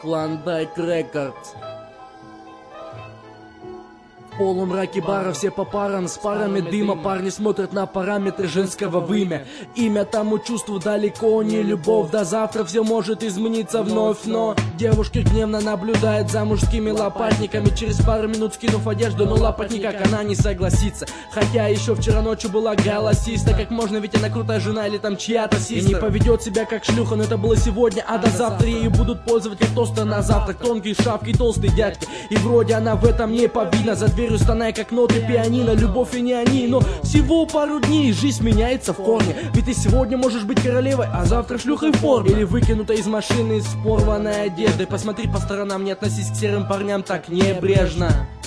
Клондайк Рекордс. В полумраке бара все по парам, с парами дыма. Парни смотрят на параметры женского вымя. Имя тому чувству далеко не любовь. До завтра все может измениться вновь, но девушка гневно наблюдает за мужскими лопатниками. Через пару минут скинув одежду, но лапать никак она не согласится. Хотя еще вчера ночью была голосиста. Как можно, ведь она крутая жена или там чья-то систер. И не поведет себя как шлюха, но это было сегодня, а до завтра ею будут пользовать как тостер на завтрак. Тонкие шапки, толстые дядьки. И вроде она в этом не повинна. За дверью стоная как ноты пианино. Любовь и не они, но всего пару дней жизнь меняется в корне. Ведь ты сегодня можешь быть королевой, а завтра шлюхой в форме. Или выкинута из машины с порванной одеждой. Посмотри по сторонам, не относись к серым парням так небрежно.